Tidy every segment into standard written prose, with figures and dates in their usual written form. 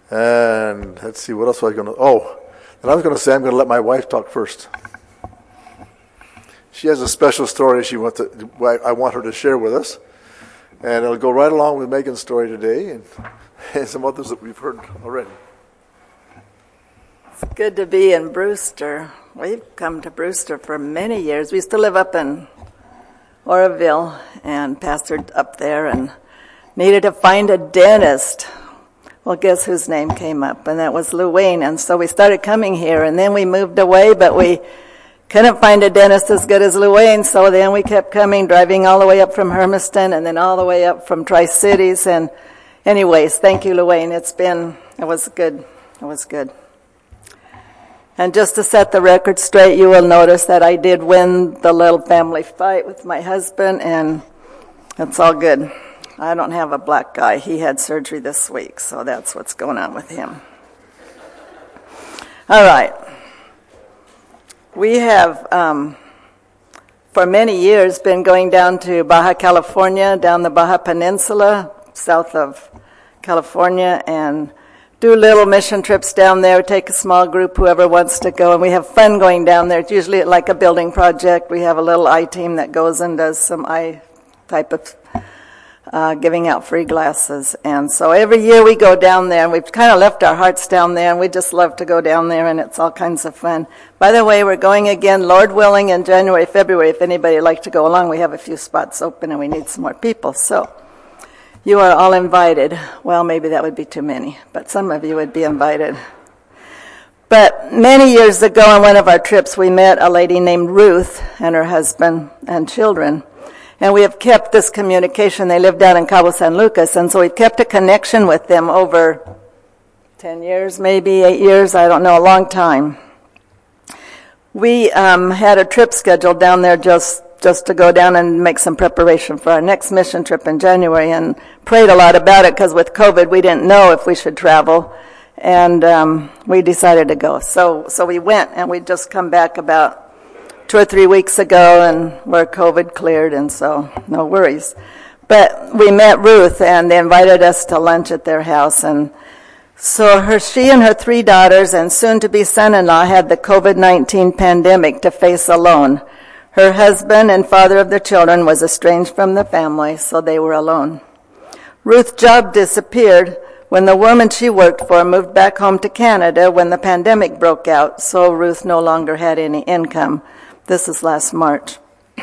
And let's see, what else was I going to... Oh, and I was going to say I'm going to let my wife talk first. She has a special story I want her to share with us. And it'll go right along with Megan's story today and some others that we've heard already. It's good to be in Brewster. We've come to Brewster for many years. We used to live up in Oroville and pastored up there and needed to find a dentist. Well, guess whose name came up? And that was Lou Wayne. And so we started coming here, and then we moved away, but we couldn't find a dentist as good as Lou Wayne, so then we kept coming, driving all the way up from Hermiston and then all the way up from Tri-Cities. And anyways, thank you, Lou Wayne. It was good. It was good. And just to set the record straight, you will notice that I did win the little family fight with my husband, and it's all good. I don't have a black guy. He had surgery this week, so that's what's going on with him. All right. We have, for many years, been going down to Baja California, down the Baja Peninsula, south of California, and do little mission trips down there, take a small group, whoever wants to go, and we have fun going down there. It's usually like a building project. We have a little eye team that goes and does some eye type of giving out free glasses. And so every year we go down there, and we've kind of left our hearts down there, and we just love to go down there, and it's all kinds of fun. By the way, we're going again, Lord willing, in January, February. If anybody would like to go along, we have a few spots open, and we need some more people. So you are all invited. Well, maybe that would be too many, but some of you would be invited. But many years ago on one of our trips, we met a lady named Ruth and her husband and children. And we have kept this communication. They live down in Cabo San Lucas, and so we've kept a connection with them over 10 years, maybe 8 years, I don't know, a long time. We had a trip scheduled down there just to go down and make some preparation for our next mission trip in January, and prayed a lot about it because with COVID we didn't know if we should travel, and we decided to go. So we went, and we'd just come back about 2 or 3 weeks ago, and where COVID cleared, and so no worries. But we met Ruth, and they invited us to lunch at their house, and so she and her 3 daughters and soon-to-be son-in-law had the COVID-19 pandemic to face alone. Her husband and father of their children was estranged from the family, so they were alone. Ruth's job disappeared when the woman she worked for moved back home to Canada when the pandemic broke out, so Ruth no longer had any income. This is last March.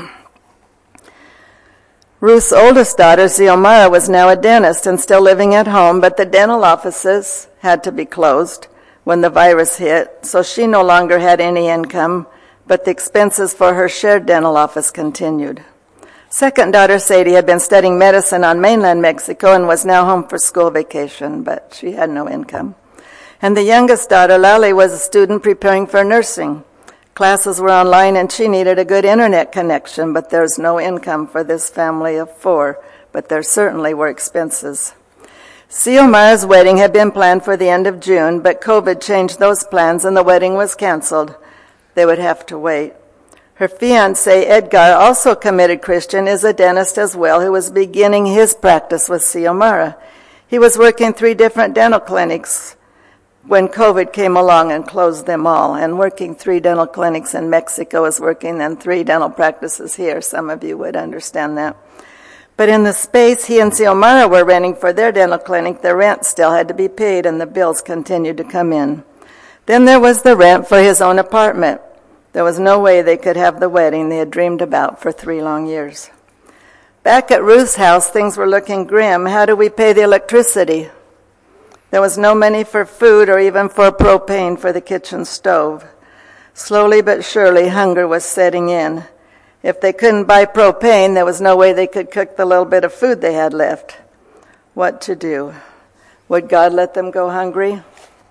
Ruth's oldest daughter, Xiomara, was now a dentist and still living at home, but the dental offices had to be closed when the virus hit, so she no longer had any income, but the expenses for her shared dental office continued. Second daughter, Sadie, had been studying medicine on mainland Mexico and was now home for school vacation, but she had no income. And the youngest daughter, Lali, was a student preparing for nursing. Classes were online, and she needed a good internet connection, but there's no income for this family of 4, but there certainly were expenses. Xiomara's wedding had been planned for the end of June, but COVID changed those plans, and the wedding was canceled. They would have to wait. Her fiancé, Edgar, also committed Christian, is a dentist as well, who was beginning his practice with Xiomara. He was working 3 different dental clinics when COVID came along and closed them all. And working 3 dental clinics in Mexico is working than 3 dental practices here. Some of you would understand that. But in the space he and Xiomara were renting for their dental clinic, the rent still had to be paid, and the bills continued to come in. Then there was the rent for his own apartment. There was no way they could have the wedding they had dreamed about for 3 long years. Back at Ruth's house, things were looking grim. How do we pay the electricity? There was no money for food or even for propane for the kitchen stove. Slowly but surely, hunger was setting in. If they couldn't buy propane, there was no way they could cook the little bit of food they had left. What to do? Would God let them go hungry?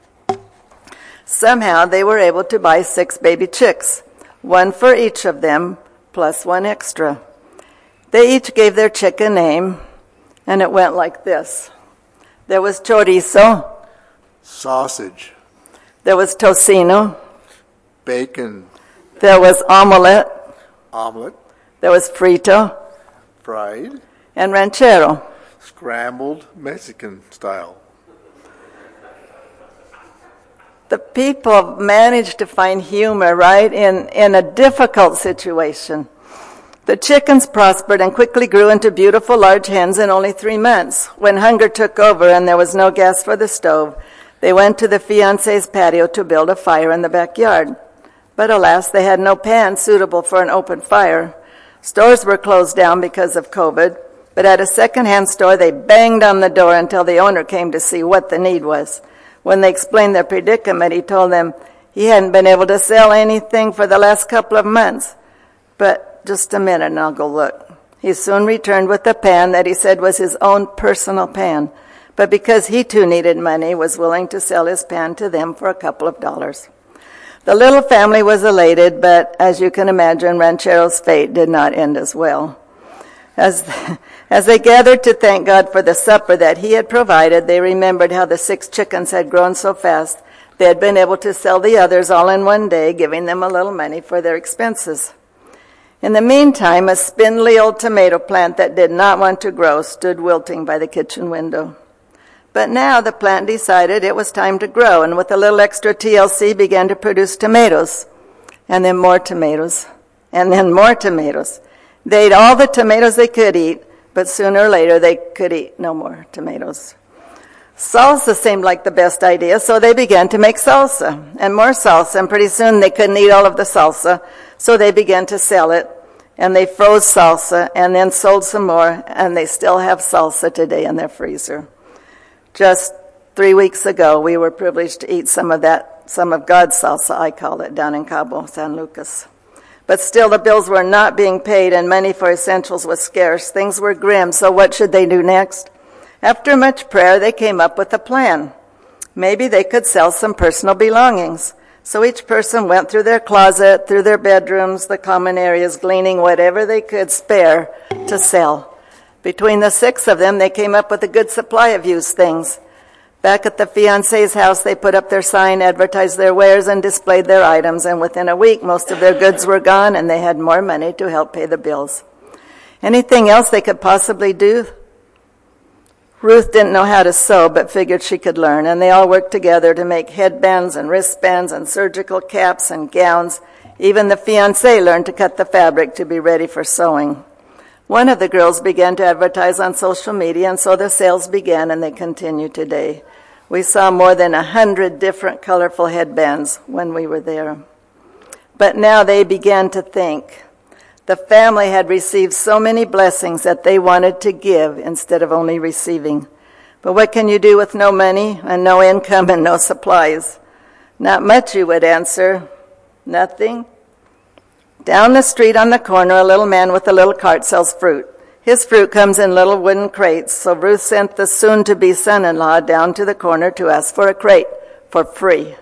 Somehow they were able to buy 6 baby chicks, 1 for each of them, plus 1 extra. They each gave their chick a name, and it went like this. There was chorizo. Sausage. There was tocino. Bacon. There was omelette. Omelet. There was frito. Fried. And ranchero. Scrambled Mexican style. The people managed to find humor, right, in a difficult situation. The chickens prospered and quickly grew into beautiful large hens in only 3 months. When hunger took over and there was no gas for the stove, they went to the fiancé's patio to build a fire in the backyard. But alas, they had no pan suitable for an open fire. Stores were closed down because of COVID, but at a second-hand store, they banged on the door until the owner came to see what the need was. When they explained their predicament, he told them he hadn't been able to sell anything for the last couple of months. But just a minute and I'll go look. He soon returned with a pan that he said was his own personal pan. But because he too needed money, was willing to sell his pan to them for a couple of dollars. The little family was elated, but as you can imagine, Ranchero's fate did not end as well. As they gathered to thank God for the supper that he had provided, they remembered how the 6 chickens had grown so fast they had been able to sell the others all in one day, giving them a little money for their expenses. In the meantime, a spindly old tomato plant that did not want to grow stood wilting by the kitchen window. But now the plant decided it was time to grow, and with a little extra TLC began to produce tomatoes, and then more tomatoes, and then more tomatoes. They ate all the tomatoes they could eat, but sooner or later they could eat no more tomatoes. Salsa seemed like the best idea, so they began to make salsa, and more salsa, and pretty soon they couldn't eat all of the salsa, so they began to sell it, and they froze salsa, and then sold some more, and they still have salsa today in their freezer. Just 3 weeks ago, we were privileged to eat some of God's salsa, I call it, down in Cabo San Lucas. But still, the bills were not being paid, and money for essentials was scarce. Things were grim, so what should they do next? After much prayer, they came up with a plan. Maybe they could sell some personal belongings. So each person went through their closet, through their bedrooms, the common areas, gleaning whatever they could spare to sell. Between the 6 of them, they came up with a good supply of used things. Back at the fiancé's house, they put up their sign, advertised their wares, and displayed their items. And within a week, most of their goods were gone, and they had more money to help pay the bills. Anything else they could possibly do? Ruth didn't know how to sew, but figured she could learn. And they all worked together to make headbands and wristbands and surgical caps and gowns. Even the fiancé learned to cut the fabric to be ready for sewing. One of the girls began to advertise on social media, and so the sales began, and they continue today. We saw more than 100 different colorful headbands when we were there. But now they began to think. The family had received so many blessings that they wanted to give instead of only receiving. But what can you do with no money and no income and no supplies? Not much, you would answer. Nothing? Down the street on the corner, a little man with a little cart sells fruit. His fruit comes in little wooden crates, so Ruth sent the soon-to-be son-in-law down to the corner to ask for a crate for free.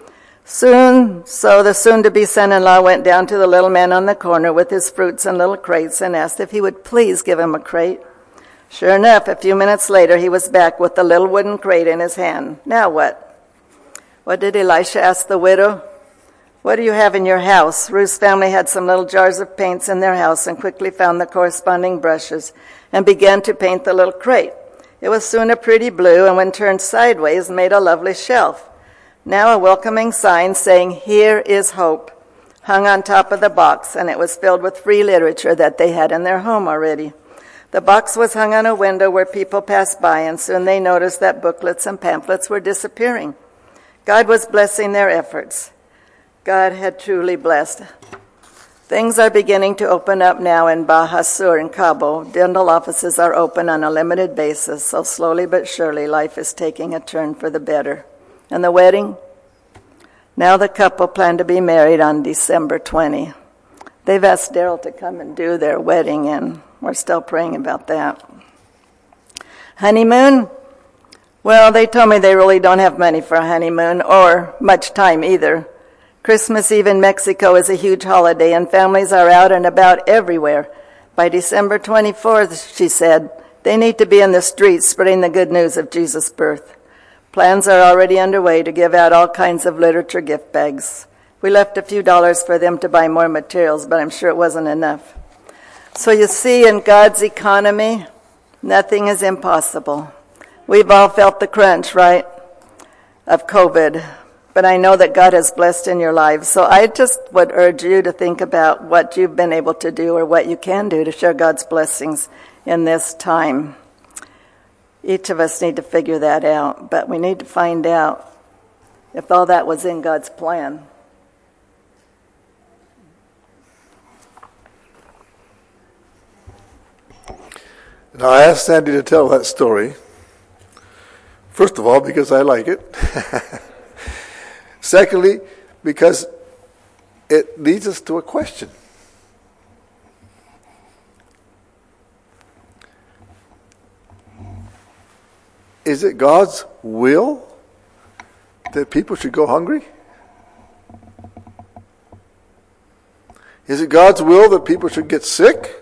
So the soon-to-be son-in-law went down to the little man on the corner with his fruits and little crates and asked if he would please give him a crate. Sure enough, a few minutes later, he was back with the little wooden crate in his hand. Now what? What did Elisha ask the widow? What do you have in your house? Ruth's family had some little jars of paints in their house and quickly found the corresponding brushes and began to paint the little crate. It was soon a pretty blue, and when turned sideways, made a lovely shelf. Now a welcoming sign saying, "Here is hope," hung on top of the box, and it was filled with free literature that they had in their home already. The box was hung on a window where people passed by, and soon they noticed that booklets and pamphlets were disappearing. God was blessing their efforts. God had truly blessed. Things are beginning to open up now in Baja Sur in Cabo. Dental offices are open on a limited basis, so slowly but surely life is taking a turn for the better. And the wedding? Now the couple plan to be married on December 20. They've asked Daryl to come and do their wedding, and we're still praying about that. Honeymoon? Well, they told me they really don't have money for a honeymoon, or much time either. Christmas Eve in Mexico is a huge holiday, and families are out and about everywhere. By December 24th, she said, they need to be in the streets spreading the good news of Jesus' birth. Plans are already underway to give out all kinds of literature gift bags. We left a few dollars for them to buy more materials, but I'm sure it wasn't enough. So you see, in God's economy, nothing is impossible. We've all felt the crunch, right, of COVID. but I know that God has blessed in your lives. So I just would urge you to think about what you've been able to do or what you can do to share God's blessings in this time. Each of us need to figure that out, but we need to find out if all that was in God's plan. Now, I asked Sandy to tell that story. First of all, because I like it. Secondly, because it leads us to a question. Is it God's will that people should go hungry? Is it God's will that people should get sick?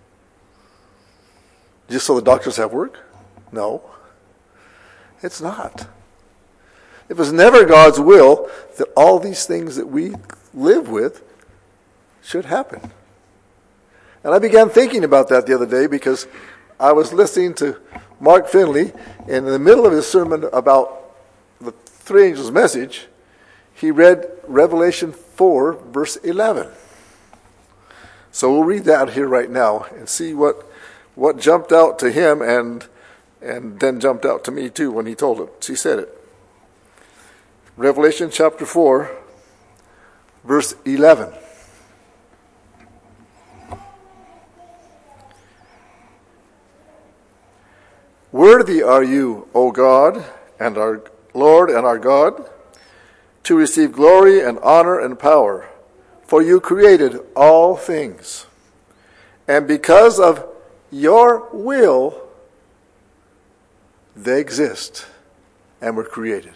Just so the doctors have work? No. It's not. It was never God's will that all these things that we live with should happen. And I began thinking about that the other day because I was listening to Mark Finley, and in the middle of his sermon about the three angels' message, he read Revelation 4, verse 11. So we'll read that here right now and see what jumped out to him and then jumped out to me too when he told it. He said it. Revelation chapter 4, verse 11. Worthy are you, O God, and our Lord and our God, to receive glory and honor and power, for you created all things. And because of your will, they exist and were created.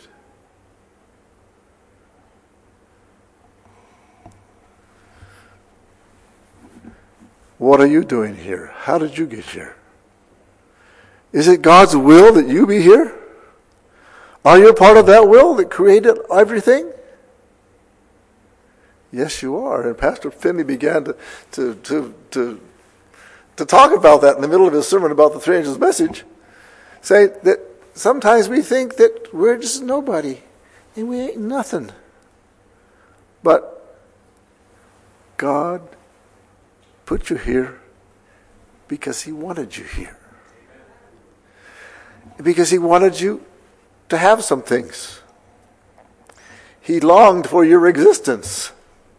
What are you doing here? How did you get here? Is it God's will that you be here? Are you a part of that will that created everything? Yes, you are. And Pastor Finley began to talk about that in the middle of his sermon about the three angels' message, saying that sometimes we think that we're just nobody and we ain't nothing. But God put you here because He wanted you here. Because He wanted you to have some things. He longed for your existence.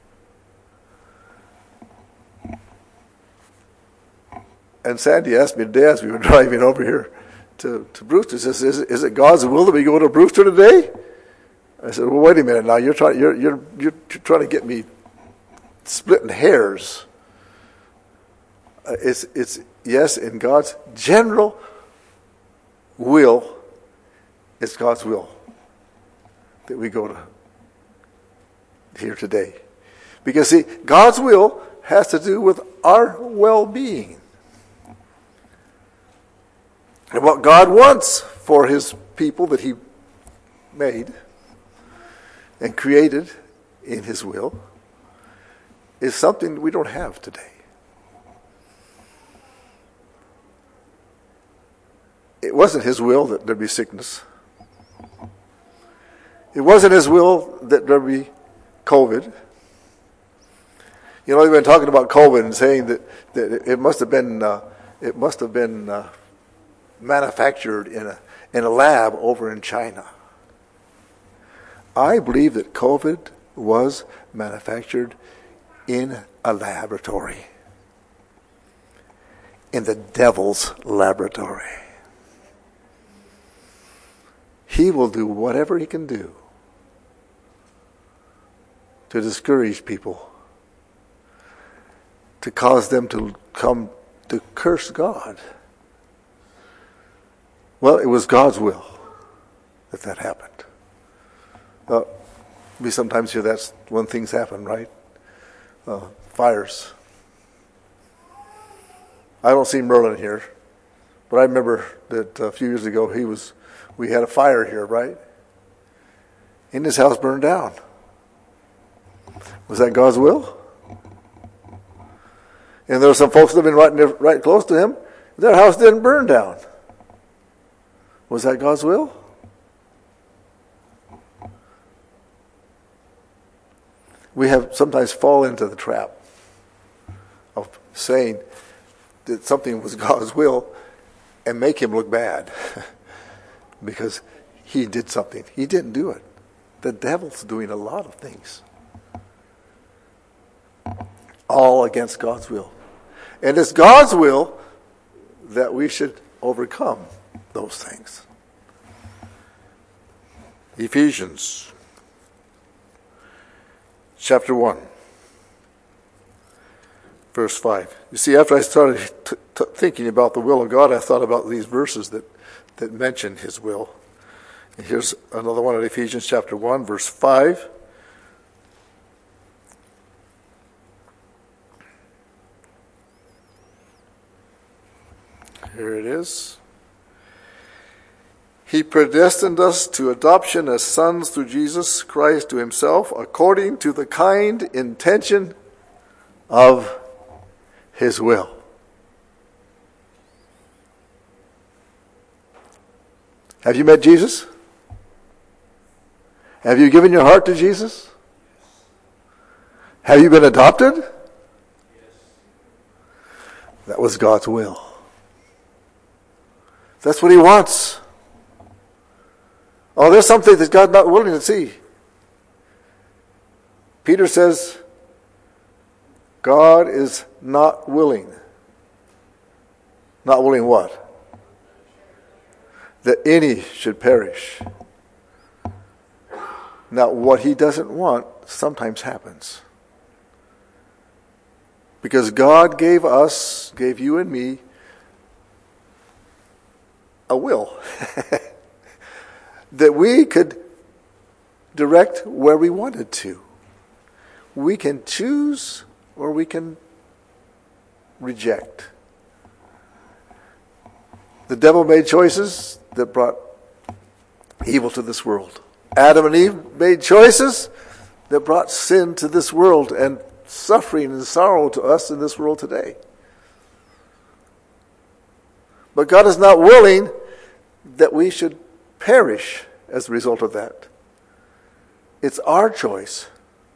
And Sandy asked me today as we were driving over here to Brewster, says, is it God's will that we go to Brewster today? I said, well, wait a minute now. You're trying to get me splitting hairs. It's yes, in God's general will, it's God's will that we go to here today. Because see, God's will has to do with our well-being. And what God wants for His people that He made and created in His will is something we don't have today. It wasn't His will that there'd be sickness. It wasn't His will that there'd be COVID. You know, they've been talking about COVID and saying that it must have been manufactured in a lab over in China. I believe that COVID was manufactured in a laboratory, in the devil's laboratory. He will do whatever he can do to discourage people, to cause them to come to curse God. Well, it was God's will that happened. We sometimes hear that's when things happen, right? Fires. I don't see Merlin here, but I remember that a few years ago we had a fire here, right? And his house burned down. Was that God's will? And there were some folks living right close to him. Their house didn't burn down. Was that God's will? We have sometimes fall into the trap of saying that something was God's will and make him look bad because he did something. He didn't do it. The devil's doing a lot of things, all against God's will. And it's God's will that we should overcome those things. Ephesians chapter 1, verse 5. You see, after I started thinking about the will of God, I thought about these verses that mention his will. And here's another one at Ephesians chapter 1, verse 5. Here it is. He predestined us to adoption as sons through Jesus Christ to himself, according to the kind intention of his will. Have you met Jesus? Have you given your heart to Jesus? Have you been adopted? Yes. That was God's will. That's what he wants. Oh, there's something that God's not willing to see. Peter says, God is not willing. Not willing what? That any should perish. Now, what he doesn't want sometimes happens. Because God gave you and me, a will that we could direct where we wanted to. We can choose or we can reject. The devil made choices that brought evil to this world. Adam and Eve made choices that brought sin to this world and suffering and sorrow to us in this world today. But God is not willing that we should perish as a result of that. It's our choice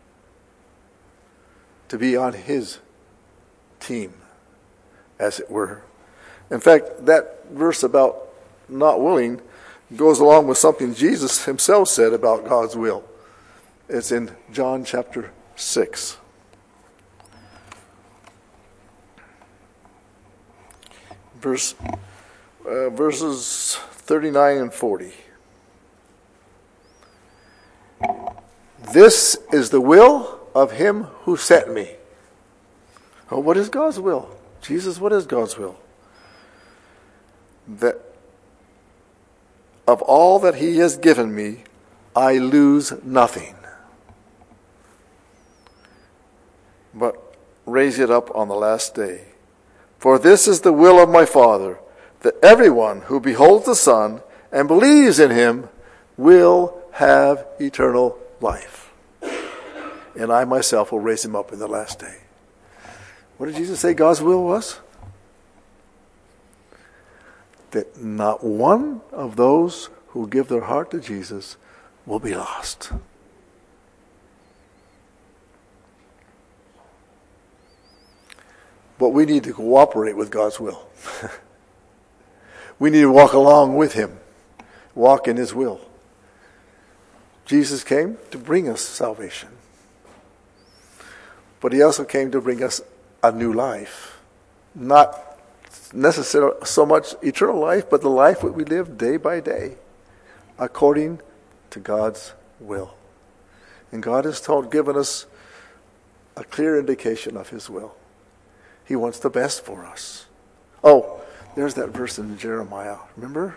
to be on his team, as it were. In fact, that verse about not willing goes along with something Jesus himself said about God's will. It's in John chapter 6. Verses 39 and 40. This is the will of him who sent me. Oh, what is God's will? Jesus, what is God's will? That of all that he has given me, I lose nothing, but raise it up on the last day. For this is the will of my Father, that everyone who beholds the Son and believes in him will have eternal life. And I myself will raise him up in the last day. What did Jesus say God's will was? That not one of those who give their heart to Jesus will be lost. But we need to cooperate with God's will. We need to walk along with him. Walk in his will. Jesus came to bring us salvation. But he also came to bring us a new life. Not necessarily so much eternal life, but the life that we live day by day, according to God's will. And God has given us a clear indication of his will. He wants the best for us. Oh, there's that verse in Jeremiah. Remember?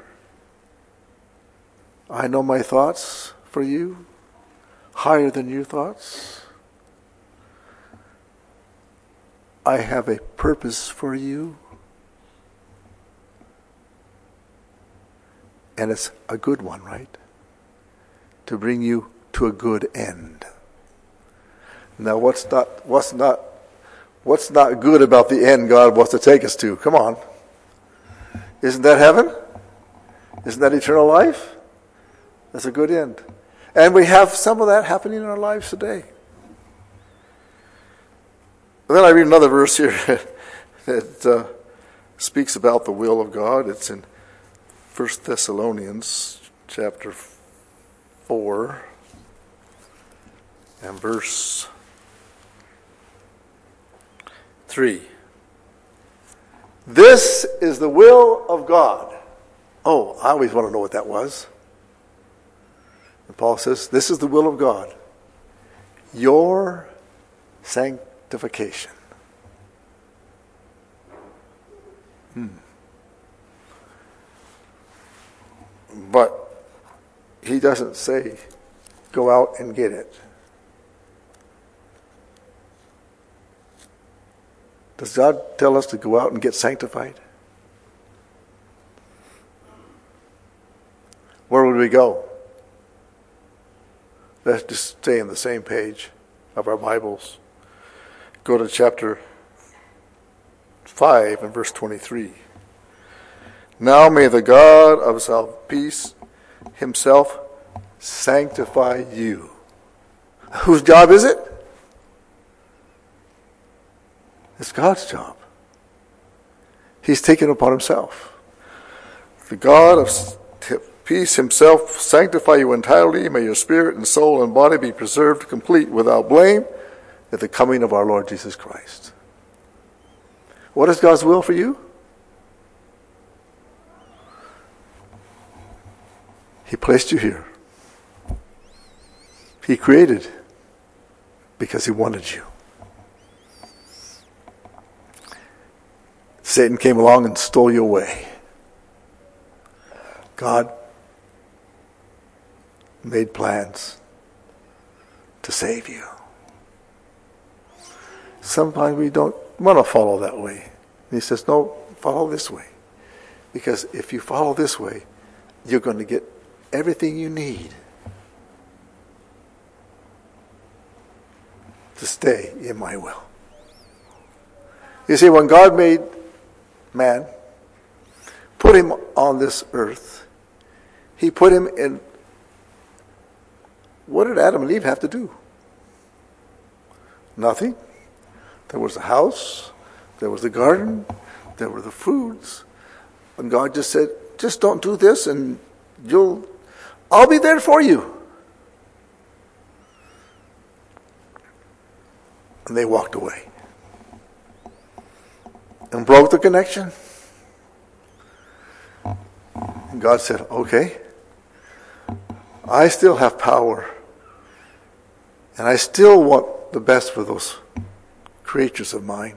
I know my thoughts for you, higher than your thoughts. I have a purpose for you. And it's a good one, right? To bring you to a good end. Now, what's not good about the end God wants to take us to? Come on. Isn't that heaven? Isn't that eternal life? That's a good end. And we have some of that happening in our lives today. Then I read another verse here that speaks about the will of God. It's in 1 Thessalonians chapter 4 and verse 3. This is the will of God. Oh, I always want to know what that was. And Paul says, this is the will of God. Your sanctification. But he doesn't say, go out and get it. Does God tell us to go out and get sanctified? Where would we go? Let's just stay on the same page of our Bibles. Go to chapter 5 and verse 23. Now may the God of peace himself sanctify you. Whose job is it? It's God's job. He's taken upon himself. The God of peace himself sanctify you entirely. May your spirit and soul and body be preserved complete without blame at the coming of our Lord Jesus Christ. What is God's will for you? He placed you here. He created because he wanted you. Satan came along and stole you away. God made plans to save you. Sometimes we don't want to follow that way. And he says, no, follow this way. Because if you follow this way, you're going to get everything you need to stay in my will. You see, when God made man, put him on this earth, he put him in. What did Adam and Eve have to do? Nothing. There was a house, there was the garden, there were the foods. And God just said, just don't do this and I'll be there for you. And they walked away. And broke the connection. And God said, okay, I still have power. And I still want the best for those creatures of mine.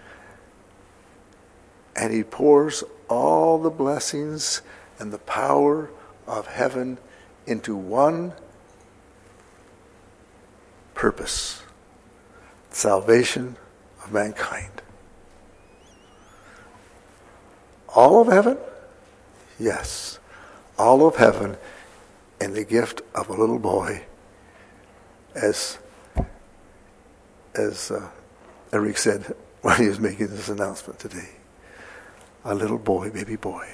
And he pours all the blessings and the power of heaven into one purpose: salvation of mankind. All of heaven? Yes. All of heaven and the gift of a little boy, as Eric said when he was making this announcement today. A little boy, baby boy.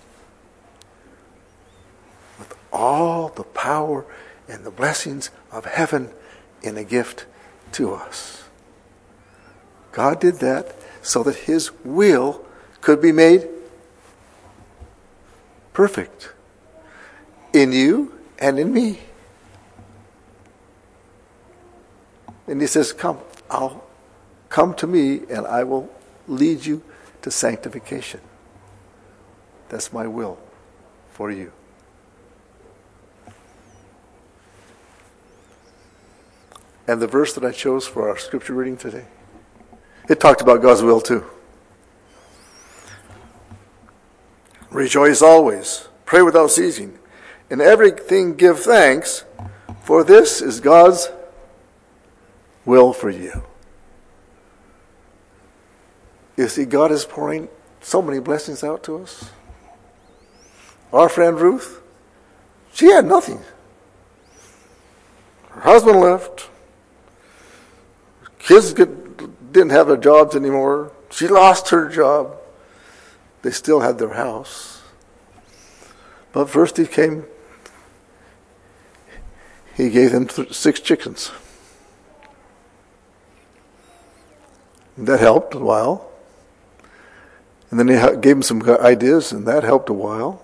With all the power and the blessings of heaven in a gift to us. God did that so that his will could be made perfect in you and in me. And he says, come to me and I will lead you to sanctification. That's my will for you. And the verse that I chose for our scripture reading today, it talked about God's will too. Rejoice always, pray without ceasing, in everything give thanks, for this is God's will for you. You see, God is pouring so many blessings out to us. Our friend Ruth, she had nothing. Her husband left. Kids didn't have their jobs anymore. She lost her job. They still had their house. But first he gave them 6 chickens. That helped a while. And then they gave them some ideas, and that helped a while.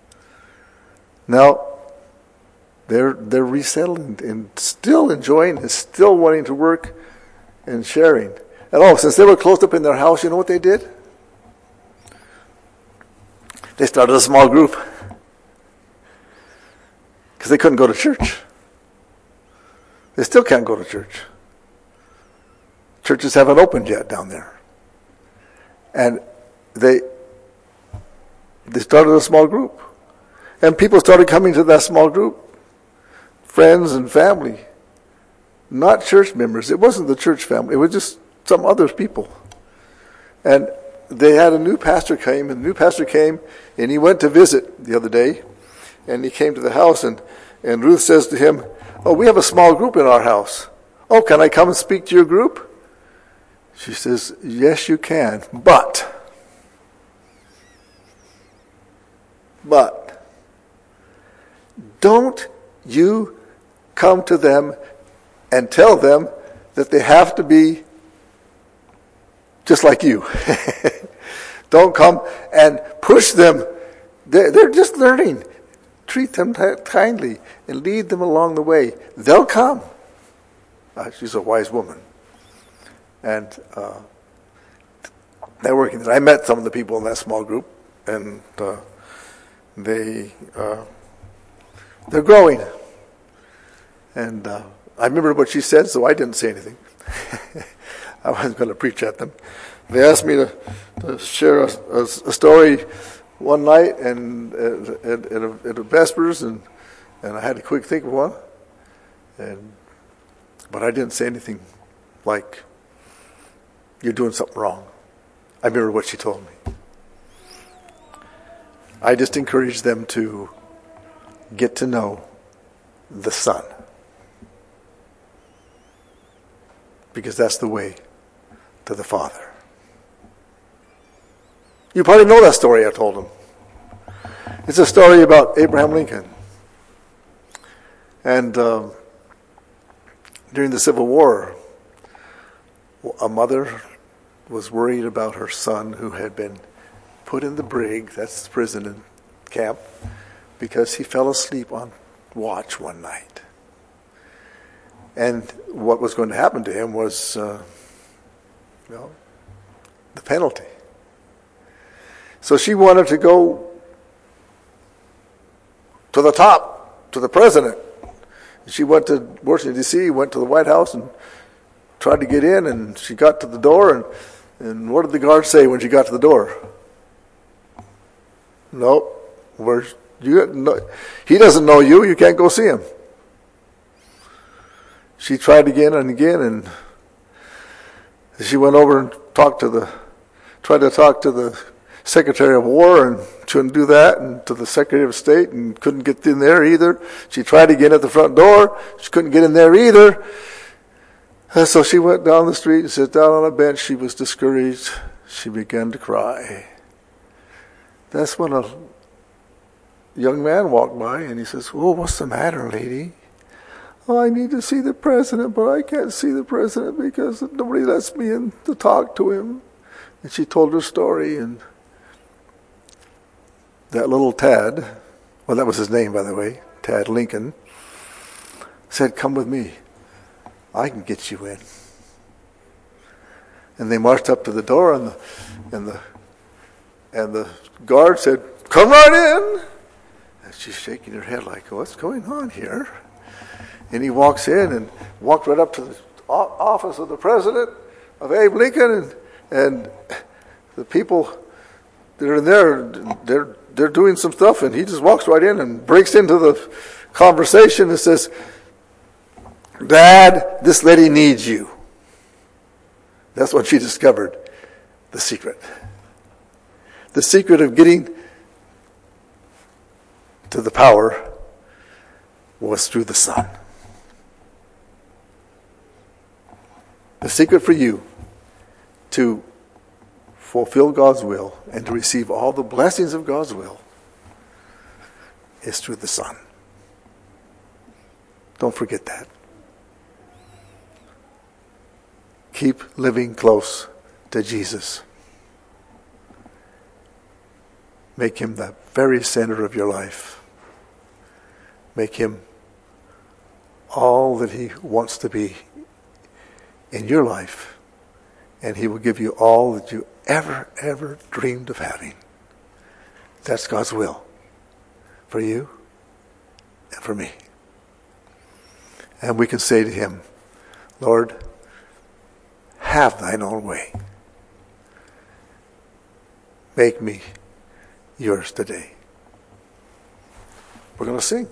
Now, they're resettled and still enjoying and still wanting to work and sharing. And since they were closed up in their house, you know what they did? They started a small group. Because they couldn't go to church. They still can't go to church. Churches haven't opened yet down there. And they started a small group. And people started coming to that small group. Friends and family. Not church members. It wasn't the church family. It was just some other people. And they had a new pastor came, and the new pastor came, and he went to visit the other day. And he came to the house, and Ruth says to him, "Oh, we have a small group in our house. Oh, can I come and speak to your group?" She says, "Yes, you can, but don't you come to them and tell them that they have to be just like you." Don't come and push them. They're just learning. Treat them kindly and lead them along the way. They'll come. She's a wise woman. And they're working there. I met some of the people in that small group, and they're growing. And I remember what she said, so I didn't say anything. I wasn't going to preach at them. They asked me to share a story one night and at Vespers, and I had to quick think of one. But I didn't say anything like, "You're doing something wrong." I remember what she told me. I just encouraged them to get to know the Son. Because that's the way to the Father. You probably know that story I told them. It's a story about Abraham Lincoln. And during the Civil War, a mother was worried about her son who had been put in the brig, that's the prison camp, because he fell asleep on watch one night. And what was going to happen to him was, the penalty. So she wanted to go to the top, to the president. She went to Washington, D.C., went to the White House and tried to get in, and she got to the door, and what did the guard say when she got to the door? "No, he doesn't know you. You can't go see him." She tried again and again, and she went over and tried to talk to the Secretary of War, and couldn't do that, and to the Secretary of State, and couldn't get in there either. She tried again at the front door. She couldn't get in there either. And so she went down the street and sat down on a bench. She was discouraged. She began to cry. That's when a young man walked by, and he says, "Oh, what's the matter, lady?" "Oh, I need to see the president, but I can't see the president because nobody lets me in to talk to him." And she told her story, and that little Tad, well, that was his name, by the way, Tad Lincoln, said, "Come with me. I can get you in." And they marched up to the door, and the guard said, "Come right in." And she's shaking her head like, "What's going on here?" And he walks in and walked right up to the office of the president of Abe Lincoln, and the people that are in there, they're doing some stuff, and he just walks right in and breaks into the conversation and says, "Dad, this lady needs you." That's when she discovered the secret. The secret of getting to the power was through the Son. The secret for you to fulfill God's will and to receive all the blessings of God's will is through the Son. Don't forget that. Keep living close to Jesus. Make him the very center of your life. Make him all that he wants to be in your life. And he will give you all that you ever dreamed of having. That's God's will for you and for me. And we can say to him, Lord, have thine own way. Make me yours today. We're going to sing.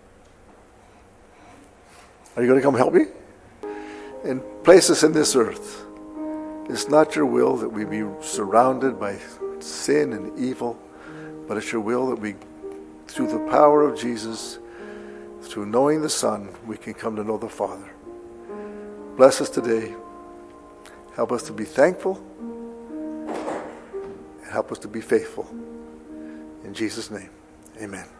Are you going to come help me? And place us in this earth. It's not your will that we be surrounded by sin and evil, but it's your will that we, through the power of Jesus, through knowing the Son, we can come to know the Father. Bless us today. Help us to be thankful. And help us to be faithful. In Jesus' name, amen.